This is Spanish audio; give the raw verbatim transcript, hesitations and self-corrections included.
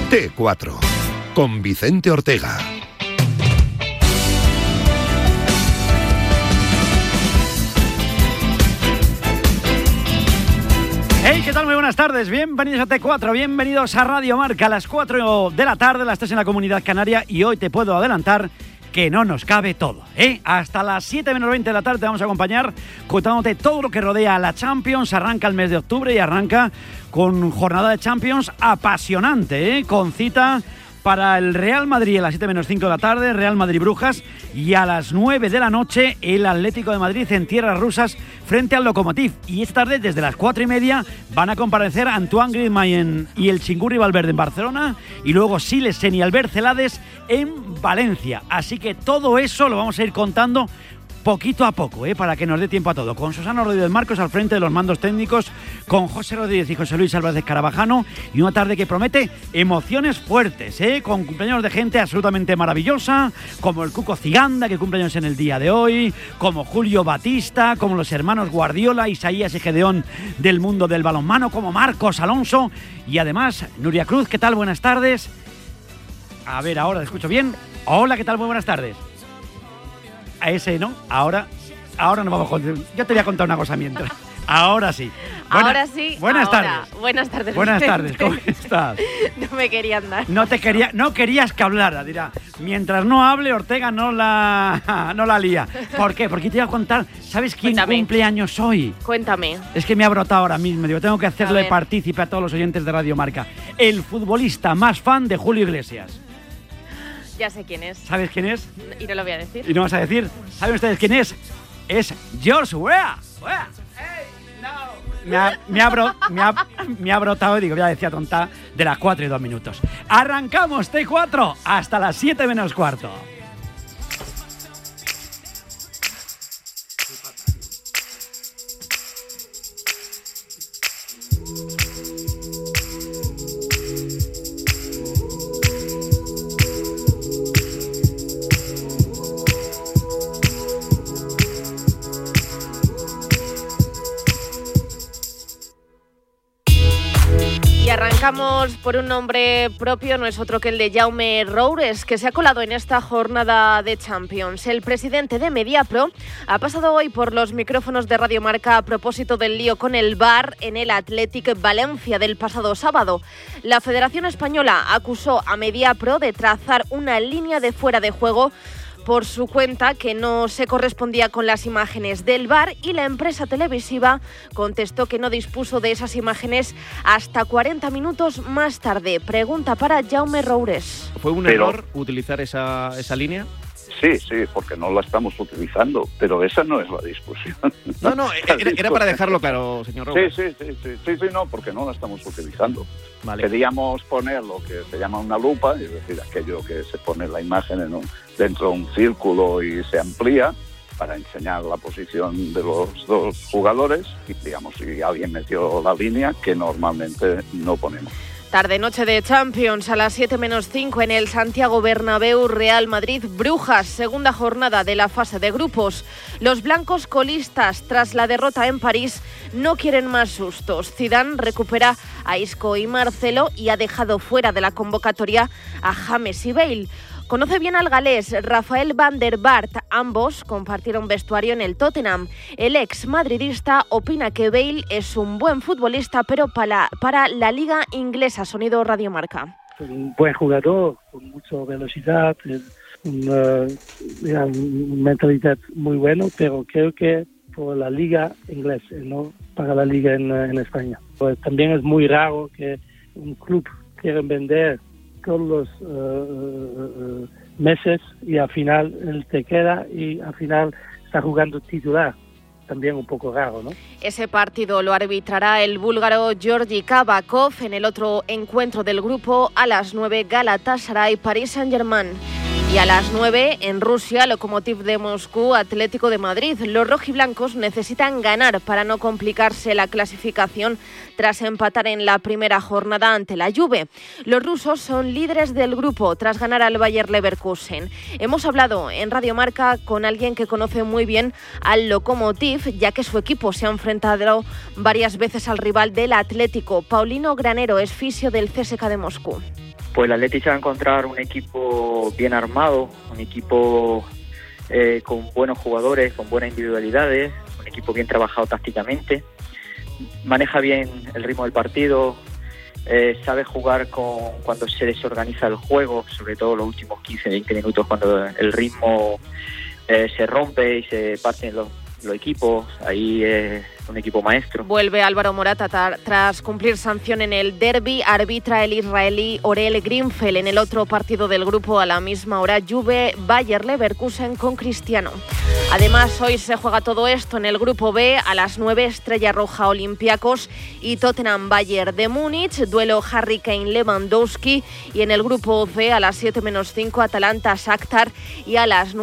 T cuatro, con Vicente Ortega. Hey, ¿qué tal? Muy buenas tardes, bienvenidos a T cuatro, bienvenidos a Radio Marca a las cuatro de la tarde, las tres en la Comunidad Canaria, y hoy te puedo adelantar que no nos cabe todo, ¿eh? Hasta las siete menos veinte de la tarde te vamos a acompañar contándote todo lo que rodea a la Champions. Arranca el mes de octubre y arranca con jornada de Champions apasionante, ¿eh? Con cita para el Real Madrid a las siete menos cinco de la tarde, Real Madrid-Brujas, y a las nueve de la noche el Atlético de Madrid en tierras rusas frente al Lokomotiv. Y esta tarde, desde las cuatro y media, van a comparecer Antoine Griezmann y el Chingurri Valverde en Barcelona, y luego Silesen y Albert Celades en Valencia. Así que todo eso lo vamos a ir contando poquito a poco, ¿eh? Para que nos dé tiempo a todo. Con Susana Rodríguez Marcos al frente de los mandos técnicos, con José Rodríguez y José Luis Álvarez Carabajano, y una tarde que promete emociones fuertes, ¿eh? Con cumpleaños de gente absolutamente maravillosa, como el Cuco Ciganda, que cumpleaños en el día de hoy, como Julio Batista, como los hermanos Guardiola, Isaías y Gedeón del mundo del balonmano, como Marcos Alonso, y además Nuria Cruz. ¿Qué tal? Buenas tardes. A ver, ahora te escucho bien. Hola, ¿qué tal? Muy buenas tardes. A ese, ¿no? Ahora, ahora nos vamos a contar. Yo te voy a contar una cosa mientras. Ahora sí. Buena, ahora sí. Buenas ahora. tardes. Buenas tardes. Buenas tardes. ¿Cómo estás? No me querían dar. No te quería, no querías que hablara, dirá. Mientras no hable, Ortega no la, no la lía. ¿Por qué? Porque te voy a contar. ¿Sabes quién Cuéntame. cumple años hoy? Cuéntame. Es que me ha brotado ahora mismo. Digo, tengo que hacerle partícipe a todos los oyentes de Radio Marca. El futbolista más fan de Julio Iglesias. Ya sé quién es. ¿Sabes quién es? Y no lo voy a decir. Y no vas a decir. ¿Saben ustedes quién es? Es George Weah. Weah. Hey, no. Me ha, me, ha bro, me, ha, me ha brotado, y digo, ya decía tonta, de las cuatro y dos minutos. Arrancamos T cuatro hasta las siete menos cuarto. Arrancamos por un nombre propio, no es otro que el de Jaume Roures, que se ha colado en esta jornada de Champions. El presidente de Mediapro ha pasado hoy por los micrófonos de Radio Marca a propósito del lío con el V A R en el Athletic Valencia del pasado sábado. La Federación Española acusó a Mediapro de trazar una línea de fuera de juego por su cuenta que no se correspondía con las imágenes del V A R, y la empresa televisiva contestó que no dispuso de esas imágenes hasta cuarenta minutos más tarde. Pregunta para Jaume Roures. ¿Fue un Pero, error utilizar esa, esa línea? Sí, sí, porque no la estamos utilizando, pero esa no es la discusión. No, no, era, era para dejarlo claro, señor Roures. Sí, sí, sí, sí, sí, sí, no, porque no la estamos utilizando. Vale. Queríamos poner lo que se llama una lupa, es decir, aquello que se pone la imagen en un, dentro de un círculo y se amplía para enseñar la posición de los dos jugadores, y digamos, si alguien metió la línea, que normalmente no ponemos. Tarde-noche de Champions a las siete menos cinco en el Santiago Bernabéu, Real Madrid-Brujas, segunda jornada de la fase de grupos. Los blancos colistas, tras la derrota en París, no quieren más sustos. Zidane recupera a Isco y Marcelo y ha dejado fuera de la convocatoria a James y Bale. Conoce bien al galés Rafael van der Vaart. Ambos compartieron vestuario en el Tottenham. El ex madridista opina que Bale es un buen futbolista, pero para, para la liga inglesa. Sonido Radio Marca. Un buen jugador, con mucha velocidad, una, una mentalidad muy buena, pero creo que por la liga inglesa, no para la liga en, en España. Pues también es muy raro que un club quiera vender todos los uh, uh, meses y al final él te queda y al final está jugando titular. También un poco raro, ¿no? Ese partido lo arbitrará el búlgaro Georgi Kavakov. En el otro encuentro del grupo, a las nueve, Galatasaray, Paris Saint-Germain. Y a las nueve, en Rusia, Lokomotiv de Moscú, Atlético de Madrid. Los rojiblancos necesitan ganar para no complicarse la clasificación tras empatar en la primera jornada ante la Juve. Los rusos son líderes del grupo tras ganar al Bayer Leverkusen. Hemos hablado en Radio Marca con alguien que conoce muy bien al Lokomotiv, ya que su equipo se ha enfrentado varias veces al rival del Atlético. Paulino Granero es fisio del C S K A de Moscú. Pues el Atleti se va a encontrar un equipo bien armado, un equipo eh, con buenos jugadores, con buenas individualidades, un equipo bien trabajado tácticamente, maneja bien el ritmo del partido, eh, sabe jugar con cuando se desorganiza el juego, sobre todo los últimos quince veinte minutos, cuando el ritmo eh, se rompe y se parten los, los equipos, ahí es un equipo maestro. Vuelve Álvaro Morata tar- tras cumplir sanción en el derbi, arbitra el israelí Orel Greenfeld. En el otro partido del grupo a la misma hora, Juve Bayer Leverkusen con Cristiano. Además, hoy se juega todo esto en el grupo B a las nueve, Estrella Roja Olympiacos y Tottenham Bayern de Múnich, duelo Harry Kane Lewandowski, y en el grupo C a las siete menos cinco, Atalanta Shakhtar, y a las